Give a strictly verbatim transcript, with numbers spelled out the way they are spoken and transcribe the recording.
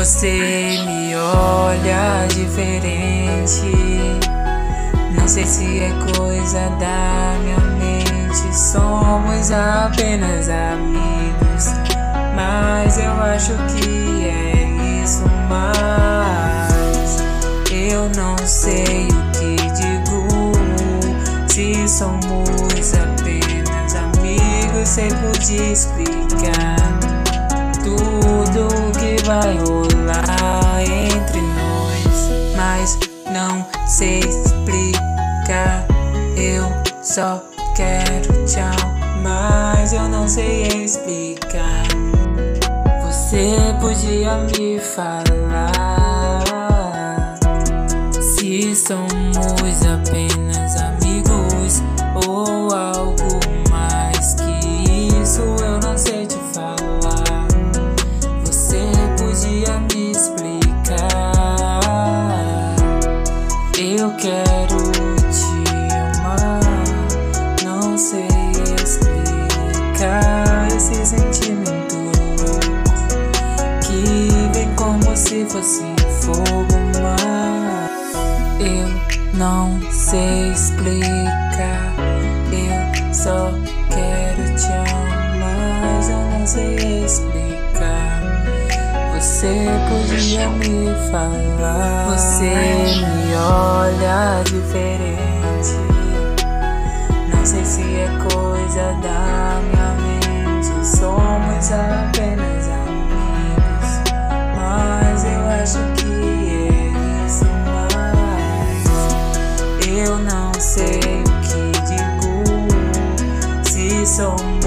Você me olha diferente. Não sei se é coisa da minha mente. Somos apenas amigos, mas eu acho que é isso. Mas eu não sei o que digo. Se somos apenas amigos, sei podia explicar tudo que vai rolar entre nós, mas não sei explicar. Eu só quero tchau, mas eu não sei explicar. Você podia me falar se somos apenas amigos ou algo mais que isso. Eu não sei te falar. Você podia me explicar. Eu quero te amar, não sei explicar esse sentimento que vem como se fosse fogo, mas eu não sei explicar. Eu só quero te amar, mas eu não sei explicar. Você podia me falar. Você me olha diferente. Não sei se é coisa da minha mente. Somos apenas amigos, mas eu acho que é isso. Mas eu não sei o que digo. Se somos